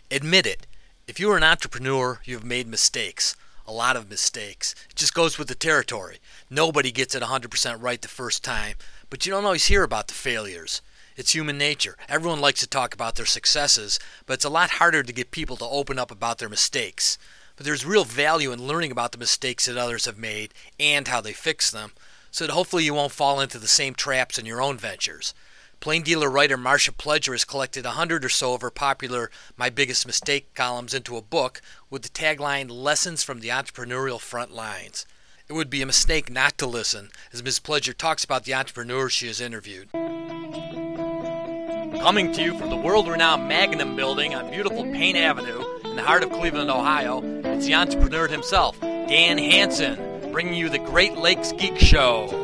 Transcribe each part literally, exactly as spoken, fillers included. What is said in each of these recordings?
Admit it. If you are an entrepreneur, you've made mistakes. A lot of mistakes. It just goes with the territory. Nobody gets it one hundred percent right the first time, but you don't always hear about the failures. It's human nature. Everyone likes to talk about their successes, but it's a lot harder to get people to open up about their mistakes. But there's real value in learning about the mistakes that others have made and how they fix them, so that hopefully you won't fall into the same traps in your own ventures. Plain dealer writer Marcia Pledger has collected a hundred or so of her popular My Biggest Mistake columns into a book with the tagline Lessons from the Entrepreneurial Front Lines. It would be a mistake not to listen, as Miz Pledger talks about the entrepreneurs she has interviewed. Coming to you from the world-renowned Magnum Building on beautiful Payne Avenue in the heart of Cleveland, Ohio, it's the entrepreneur himself, Dan Hansen, bringing you the Great Lakes Geek Show.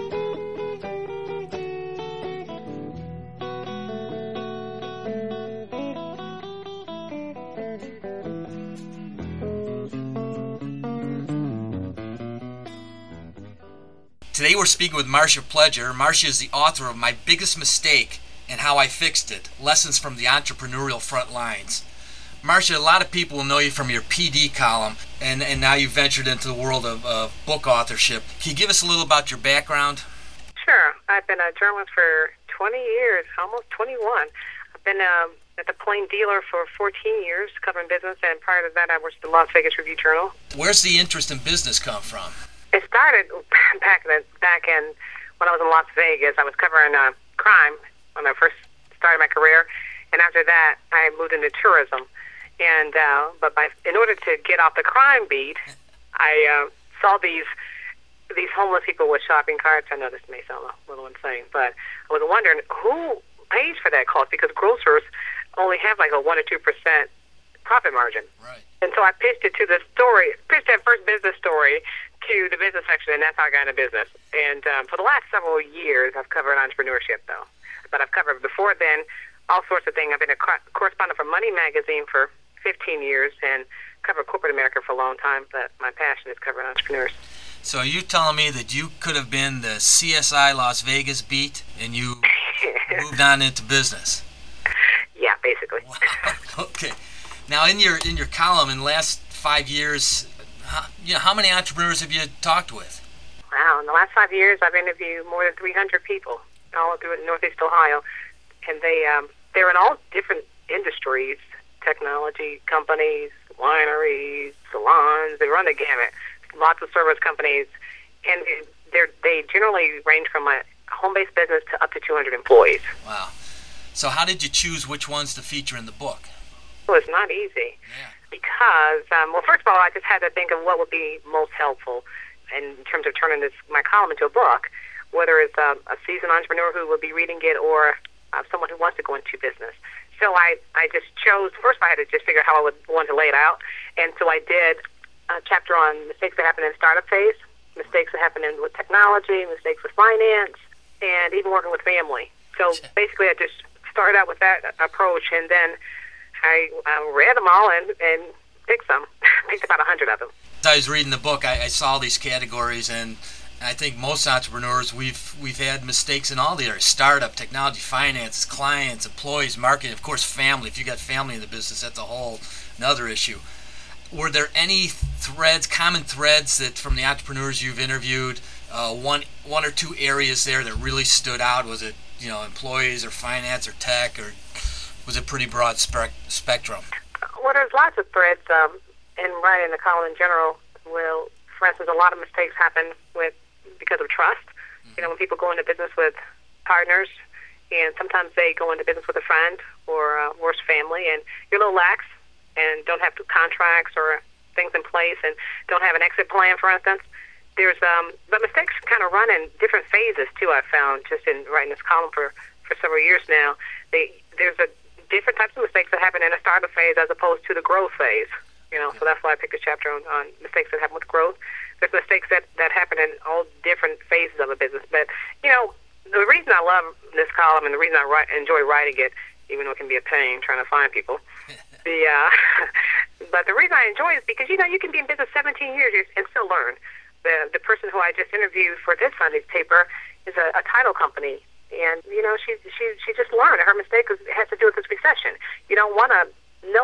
Today we're speaking with Marcia Pledger. Marcia is the author of My Biggest Mistake and How I Fixed It, Lessons from the Entrepreneurial Front Lines. Marcia, a lot of people will know you from your P D column, and, and now you've ventured into the world of uh, book authorship. Can you give us a little about your background? Sure. I've been a journalist for twenty years, almost twenty-one. I've been um, at the Plain Dealer for fourteen years, covering business, and prior to that I worked at the Las Vegas Review-Journal. Where's the interest in business come from? It started back in, back in when I was in Las Vegas. I was covering uh, crime when I first started my career, and after that, I moved into tourism. And uh, but by, in order to get off the crime beat, I uh, saw these these homeless people with shopping carts. I know this may sound a little insane, but I was wondering who pays for that cost, because grocers only have like a one or two percent profit margin. Right. And so I pitched it to the story, pitched that first business story to the business section, and that's how I got into business. And um, for the last several years, I've covered entrepreneurship, though. But I've covered before then all sorts of things. I've been a co- correspondent for Money Magazine for fifteen years and covered corporate America for a long time, but my passion is covering entrepreneurs. So are you telling me that you could have been the C S I Las Vegas beat and you moved on into business? Yeah, basically. Wow. Okay. Now, in your in your column, in the last five years, how, you know, how many entrepreneurs have you talked with? Wow, in the last five years, I've interviewed more than three hundred people all through Northeast Ohio, and they um, they're in all different industries: technology companies, wineries, salons. They run the gamut. Lots of service companies, and they they generally range from a home-based business to up to two hundred employees. Wow. So, how did you choose which ones to feature in the book? It was not easy. Yeah. Because, um, well, first of all, I just had to think of what would be most helpful in terms of turning this my column into a book, whether it's um, a seasoned entrepreneur who will be reading it or uh, someone who wants to go into business. So I, I just chose, first I had to just figure out how I would want to lay it out, and so I did a chapter on mistakes that happen in startup phase, mistakes that happen in with technology, mistakes with finance, and even working with family. So basically I just started out with that approach, and then I uh, read them all and, and picked some. picked about a hundred of them. As I was reading the book, I, I saw these categories, and I think most entrepreneurs, we've we've had mistakes in all the areas: startup, technology, finance, clients, employees, marketing, of course, family. If you got family in the business, that's a whole another issue. Were there any threads, common threads that from the entrepreneurs you've interviewed, uh, one one or two areas there that really stood out? Was it, you know, employees or finance or tech, or was it pretty broad spec- spectrum? Well, there's lots of threads um, in writing the column in general. Well, for instance, a lot of mistakes happen with because of trust. Mm-hmm. You know, when people go into business with partners, and sometimes they go into business with a friend or uh, worse, family, and you're a little lax and don't have contracts or things in place and don't have an exit plan, for instance. There's um, but mistakes kind of run in different phases too. I've found just in writing this column for, for several years now. They there's a different types of mistakes that happen in a startup phase as opposed to the growth phase. You know, so that's why I picked a chapter on, on mistakes that happen with growth. There's mistakes that, that happen in all different phases of a business. But, you know, the reason I love this column and the reason I write, enjoy writing it, even though it can be a pain trying to find people, the uh, but the reason I enjoy it is because, you know, you can be in business seventeen years and still learn. The the person who I just interviewed for this Sunday's paper is a, a title company. And, you know, she she she just learned. Her mistake was, has to do with this recession. You don't want to know, especially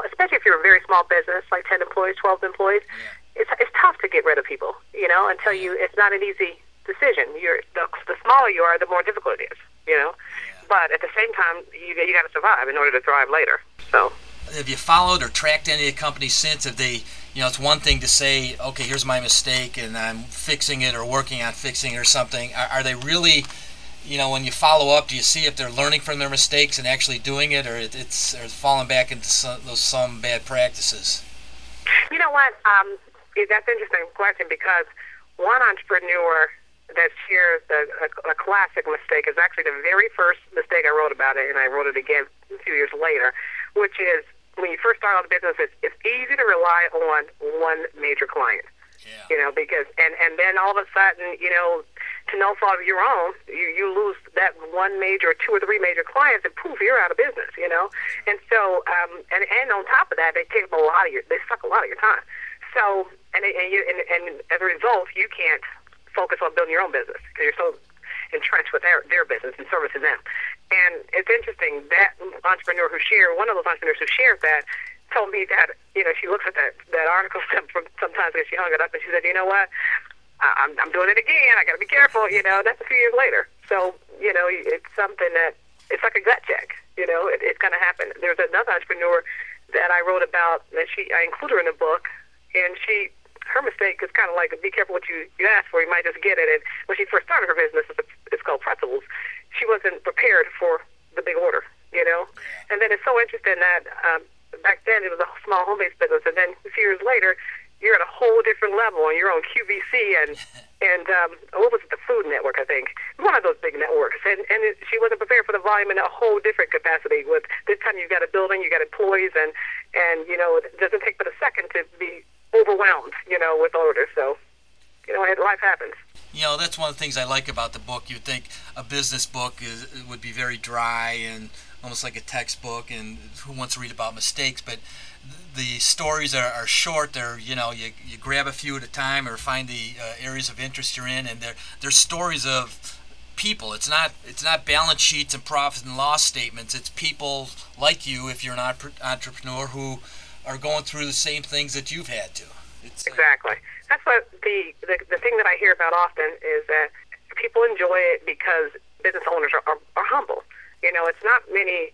if you're a very small business, like ten employees, twelve employees, yeah. it's it's tough to get rid of people, you know, until yeah. you, it's not an easy decision. You're the, the smaller you are, the more difficult it is, you know. Yeah. But at the same time, you you got to survive in order to thrive later. So, have you followed or tracked any of the companies since? Have they, you know, it's one thing to say, okay, here's my mistake, and I'm fixing it or working on fixing it or something. Are, are they really, you know, when you follow up, do you see if they're learning from their mistakes and actually doing it, or it, it's or falling back into some, those some bad practices? You know what? Um, that's an interesting question, because one entrepreneur that shares a, a, a classic mistake is actually the very first mistake I wrote about it, and I wrote it again a few years later, which is when you first start out the business, it's, it's easy to rely on one major client. Yeah. You know, because and, and then all of a sudden, you know, to no fault of your own, you, you lose that one major, two or three major clients, and poof, you're out of business. You know, and so um, and and on top of that, they take up a lot of your, they suck a lot of your time. So and and you and, and as a result, you can't focus on building your own business because you're so entrenched with their their business and servicing them. And it's interesting that entrepreneur who shared, one of those entrepreneurs who shared that, told me that, you know, she looks at that, that article from sometimes and she hung it up and she said, you know what, I'm, I'm doing it again. I got to be careful. You know, that's a few years later. So, you know, it's something that, it's like a gut check. You know, it, it's going to happen. There's another entrepreneur that I wrote about that she, I included her in the book, and she, her mistake is kind of like, be careful what you, you ask for. You might just get it. And when she first started her business, it's, it's called Pretzels, she wasn't prepared for the big order, you know. And then it's so interesting that um, back then it was a small home-based business, and then a few years later, you're at a whole different level on your own Q V C and and um, what was it, the Food Network, I think, one of those big networks. And and it, she wasn't prepared for the volume in a whole different capacity. With this time, you've got a building, you got employees, and and you know, it doesn't take but a second to be overwhelmed, you know, with orders. So, you know, life happens. You know, that's one of the things I like about the book. You'd think a business book is would be very dry and almost like a textbook, and who wants to read about mistakes? But the stories are, are short. They're, you know, you you grab a few at a time or find the uh, areas of interest you're in, and they're they're stories of people. It's not it's not balance sheets and profit and loss statements. It's people like you, if you're an entrepreneur, who are going through the same things that you've had to. It's exactly. Like, that's what the, the the thing that I hear about often is that people enjoy it because business owners are, are, are humble. You know, it's not many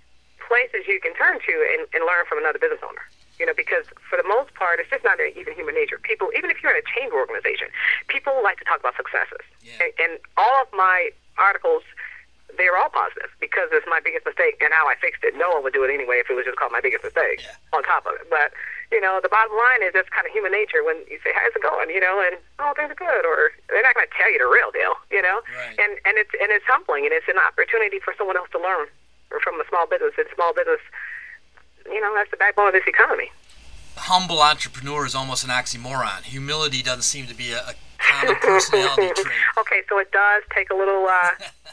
places you can turn to and, and learn from another business owner. You know, because for the most part, it's just not even human nature. People, even if you're in a chamber organization, people like to talk about successes. Yeah. And, and all of my articles, they're all positive because it's my biggest mistake and how I fixed it. No one would do it anyway if it was just called my biggest mistake. Yeah. On top of it. But, you know, the bottom line is it's kind of human nature when you say, how's it going? You know, and, oh, things are good. Or they're not going to tell you the real deal, you know. Right. And, and, it's, and it's humbling, and it's an opportunity for someone else to learn from a small business. And small business, you know, that's the backbone of this economy. Humble entrepreneur is almost an oxymoron. Humility doesn't seem to be a, a common personality trait. Okay, so it does take a little uh,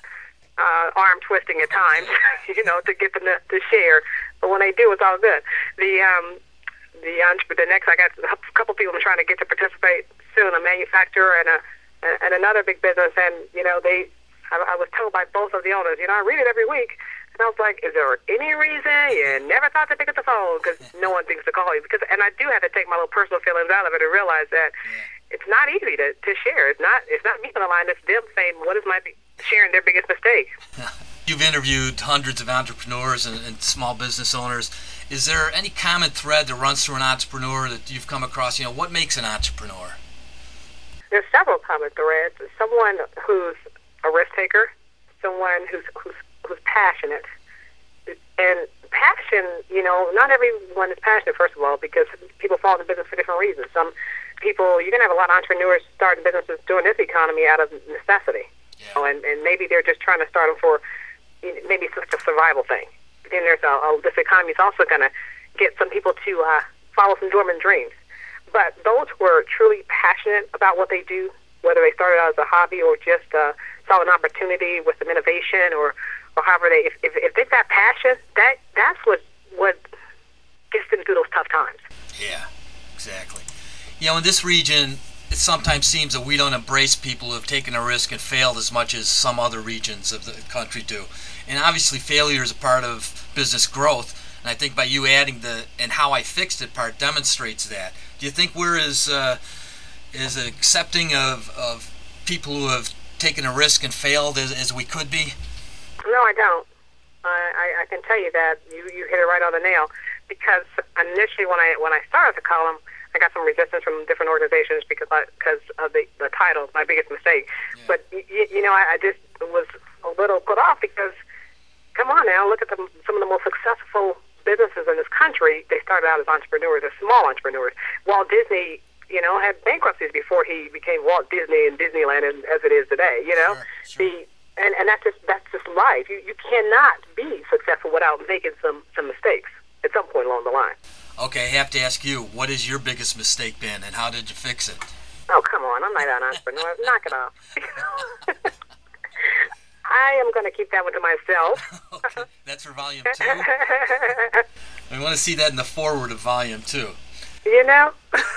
uh, arm twisting at times, you know, to get them to, to share. But when they do, it's all good. The um, the entrepreneur. The next, I got a couple people I'm trying to get to participate soon. A manufacturer and a and another big business, and you know, they. I, I was told by both of the owners, you know, I read it every week. And I was like, is there any reason you never thought to pick up the phone? Because no one thinks to call you. Because, and I do have to take my little personal feelings out of it and realize that yeah. it's not easy to, to share. It's not it's not me on the line. It's them saying, what is my sharing their biggest mistake. You've interviewed hundreds of entrepreneurs and, and small business owners. Is there any common thread that runs through an entrepreneur that you've come across? You know, what makes an entrepreneur? There's several common threads. Someone who's a risk taker, someone who's who's who's passionate. And passion, you know, not everyone is passionate, first of all, because people fall into business for different reasons. Some people, you're going to have a lot of entrepreneurs starting businesses during this economy out of necessity. Yeah. You know, and, and maybe they're just trying to start them for maybe such a survival thing. Then there's a, a, this economy is also going to get some people to uh, follow some dormant dreams. But those who are truly passionate about what they do, whether they started out as a hobby or just uh, saw an opportunity with some innovation or, or however they, if, if, if they've got passion, that that's what what gets them through those tough times. Yeah, exactly. You know, in this region, it sometimes seems that we don't embrace people who have taken a risk and failed as much as some other regions of the country do. And obviously, failure is a part of business growth. And I think by you adding the "and how I fixed it" part demonstrates that. Do you think we're as uh, as accepting of of people who have taken a risk and failed as, as we could be? No, I don't. I, I, I can tell you that you, you hit it right on the nail. Because initially, when I when I started the column, I got some resistance from different organizations because I, because of the, the title, My Biggest Mistake. Yeah. But you, you know, I, I just was a little put off because, come on now, look at the, some of the most successful businesses in this country. They started out as entrepreneurs, as small entrepreneurs. Walt Disney, you know, had bankruptcies before he became Walt Disney and Disneyland as it is today. You know, sure, sure. the and and that's just that's just life. You you cannot be successful without making some some mistakes at some point along the line. Okay, I have to ask you, what is your biggest mistake been, and how did you fix it? Oh, come on, I'm not an entrepreneur. Knock it off. I am going to keep that one to myself. Okay, that's for volume two? I want to see that in the forward of volume two. You know?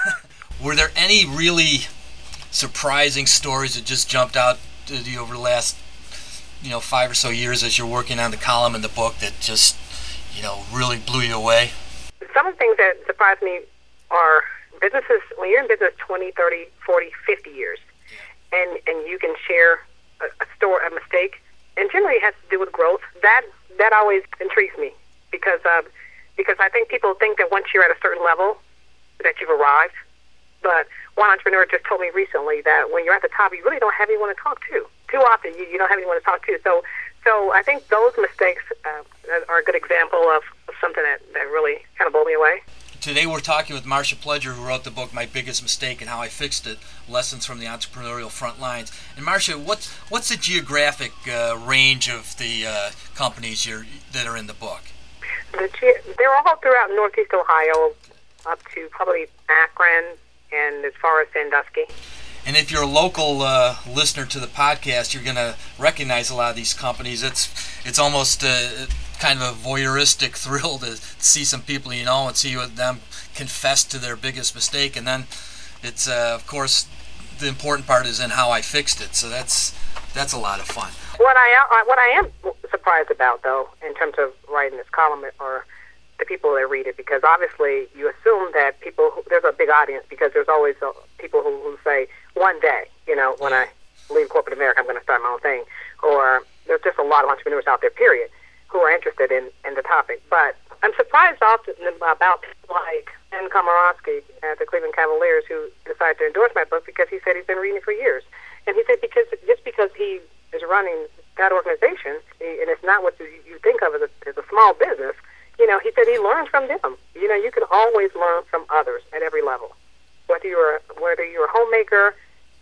Were there any really surprising stories that just jumped out to you over the last, you know, five or so years as you're working on the column in the book that just, you know, really blew you away? Some of the things that surprise me are businesses, when you're in business twenty, thirty, forty, fifty years, yeah. and, and you can share a, a store, a mistake, and generally it has to do with growth, that that always intrigues me because, uh, because I think people think that once you're at a certain level that you've arrived. But one entrepreneur just told me recently that when you're at the top, you really don't have anyone to talk to. Too often, you, you don't have anyone to talk to. So so I think those mistakes uh, are a good example of, of something that, that really kind of blew me away. Today we're talking with Marcia Pledger, who wrote the book My Biggest Mistake and How I Fixed It, Lessons from the Entrepreneurial Front Lines. And Marcia, what's, what's the geographic uh, range of the uh, companies you're, that are in the book? The ge- they're all throughout Northeast Ohio, up to probably Akron, and as far as Sandusky. And if you're a local uh, listener to the podcast, you're going to recognize a lot of these companies. It's it's almost uh, kind of a voyeuristic thrill to see some people you know and see them confess to their biggest mistake. And then it's, uh, of course, the important part is in how I fixed it. So that's that's a lot of fun. What I what I am surprised about, though, in terms of writing this column, are the people that read it, because obviously you assume that people, who, there's a big audience, because there's always uh, people who, who say, one day, you know, when I leave corporate America, I'm going to start my own thing. Or there's just a lot of entrepreneurs out there, period, who are interested in, in the topic. But I'm surprised often about people like Ben Komorowski at the Cleveland Cavaliers, who decided to endorse my book because he said he's been reading it for years. And he said because just because he is running that organization, and it's not what you, you think of as a, as a small business, you know, he said he learns from them. You know, you can always learn from others at every level, whether you're whether you're a homemaker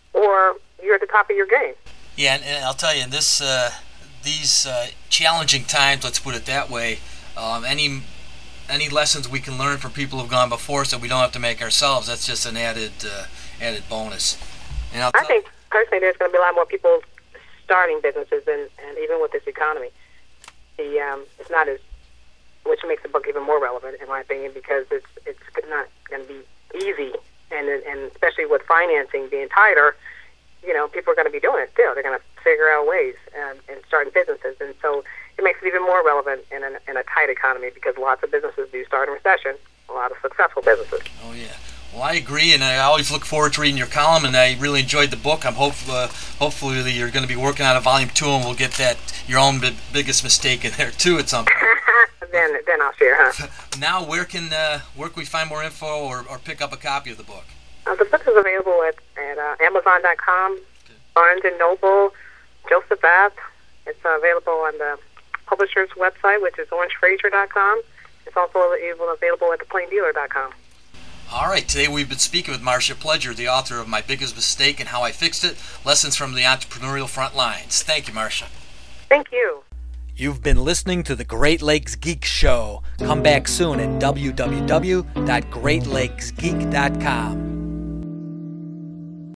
or you're at the top of your game. Yeah, and, and I'll tell you, in this uh, these uh, challenging times, let's put it that way, um, any any lessons we can learn from people who've gone before us that we don't have to make ourselves, that's just an added uh, added bonus. And I'll I think personally, there's going to be a lot more people starting businesses, and, and even with this economy, the um, it's not as which makes the book even more relevant, in my opinion, because it's it's not going to be easy, and and especially with financing being tighter, you know, people are going to be doing it still. They're going to figure out ways um, and starting businesses, and so it makes it even more relevant in, an, in a tight economy, because lots of businesses do start in recession, a lot of successful businesses. Oh, yeah. Well, I agree, and I always look forward to reading your column, and I really enjoyed the book. I'm hope, uh, hopefully you're going to be working on a volume two, and we'll get that your own b- biggest mistake in there, too, at some point. then then I'll share, huh? Now, where can uh, where can we find more info or, or pick up a copy of the book? Uh, the book is available at, at uh, Amazon dot com, Barnes and Noble, Joseph Bath. It's uh, available on the publisher's website, which is orange fraser dot com. It's also available at the plain dealer dot com. All right, today we've been speaking with Marcia Pledger, the author of My Biggest Mistake and How I Fixed It, Lessons from the Entrepreneurial Front Lines. Thank you, Marcia. Thank you. You've been listening to the Great Lakes Geek Show. Come back soon at w w w dot great lakes geek dot com.